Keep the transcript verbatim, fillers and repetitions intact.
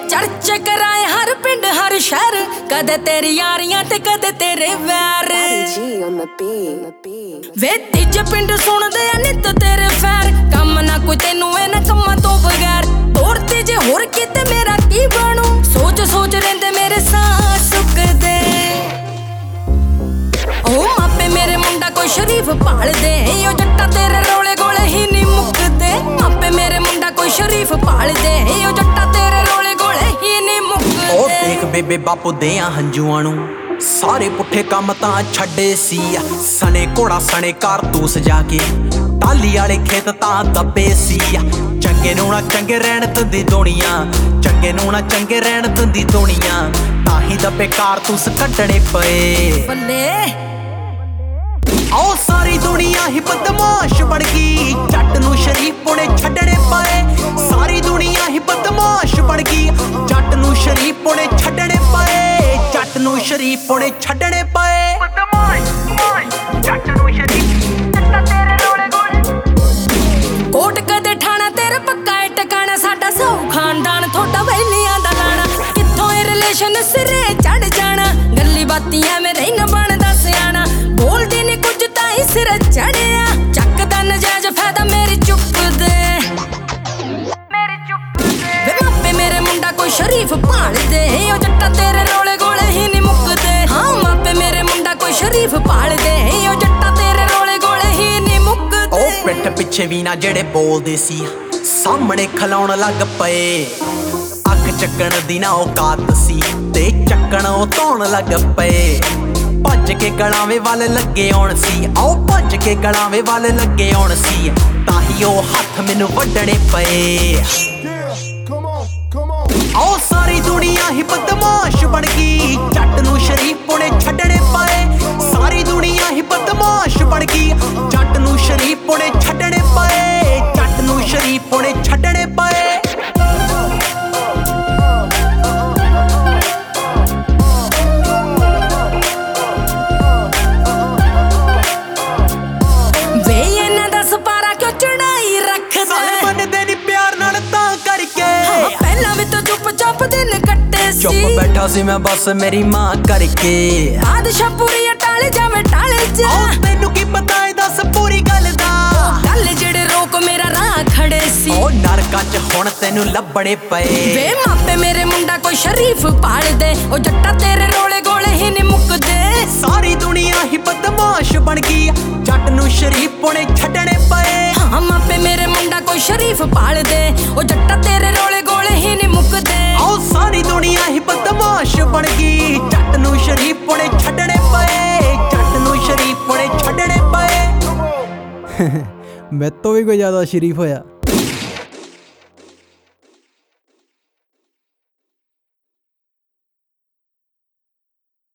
चर्चे कराए हर पिंड हर शहर, कदे तेरी यारियां ते कदे तेरे वैर। वे तीजे पिंड सुनदे आ नित तेरे फैर, कम ना कोई तेनू ए ना कम्मां तो बगैर। तोड़ती जे होर किते मेरा की बनू, सोच सोच रहिंदे मेरे साह सुकदे। ओ मापे मेरे मुंडा कोई शरीफ भाल दे, ओ जट्टा तेरे रोले गोले ही नहीं मुकदे। मापे मेरे मुंडा कोई शरीफ भाल दे, ओ जट्टा तेरे रोले गोले ही नहीं मुकदे। ओ देख बेबे बापू देआं हंजुआं नूं, सारे पुट्ठे काम तां छड्डे सी। सने घोड़ा सने कारतूस जाके टाली वाले खेत तां दब्बे सी। चंगे नूं ना चंगे रहण दिंदी दुनिया, चंगे नूं ना चंगे रहण दिंदी दुनिया, ताही दब्बे कारतूस कड्डणे पए बल्ले। आओ सारी दुनिया ही बदमाश बन गई, जट नूं शरीफ ने छड्डणे पए। सारी दुनिया ही बदमाश बन गई, जट नूं शरीफ ने छड्डणे पए। जट नूं शरीफ ने छड्डणे पए। जट नूं शरीफ जट्टा तेरे रोले गोले। कोट कदे ठाणा तेरे पक्का है टकाना, साडा सौ खानदान थोड़ा वैलियां दा लाना। कित्थों ए रिलेशन सिरे चढ़ जाना, गल्ली बातियां में रही न बनदा सियाना। बोलदी नी कुछ ताई सिर चढ़िया, चकदा नजायज फायदा मेरी चुप दे। वे मापे मेरे मुंडा कोई शरीफ भाल दे, ओ जट्टा तेरे रोले गोले ही नहीं मुकदे। हाँ मापे मेरे मुंडा कोई शरीफ भाल दे, ओ जट्टा तेरे रोले गोले ही नहीं मुकदे। ओ पिठ पिछे भी ना जेड़े बोलदे सी, सामने खलाउण लग पए। अख चक्कण दी ना औकात सी, ते चक्कण ओ धौण लग पए। भज के गलावे वाले लगे आउण सी, आओ भज के गलावे वाले लगे आउण सी, ताही ओ हत्थ मैनू वड्डणे पए। आओ सारी दुनिया ही बदमाश बन गई, जट नूं शरीफ ने छड्डणे पए। सारी दुनिया ही बदमाश बन गई, जट नूं शरीफ ने छड्डणे पए। जट नूं शरीफ ने छड्डणे पए। वे इन्हां दा सपारा क्यों चढ़ाई रखदा, सारे मनदे नी प्यार नाल तां करके। पहला भी तो चुप चाप दिन कट्टे सी, चुप बैठा सी मैं बस मेरी मां करके। बादशाह पूरी टाले जावे टाले जा, आओ तैनू की पता है दस पूरी गल दा। गल जेड़े रोक मेरा राह खड़े सी, ओ नरकां च हुण तैनू लभणे पए। वे मापे मेरे मुंडा कोई शरीफ भाल दे, ओ जट्टा तेरे रोले गोले ही नहीं मुकदे। सारी दुनिया ही बदमाश बन गई, जट नूं शरीफ ने छड्डणे पए। हाँ मापे मेरे मुंडा कोई शरीफ भाल दे, ओ जट्टा तेरे रोले गोले ही नहीं मुकदे। आओ सारी दुनिया ही बदमाश बन गई, जट नूं शरीफ ने छड्डणे पए। जट नूं शरीफ ने छड्डणे पए। मैं तो भी कोई ज़्यादा शरीफ होया।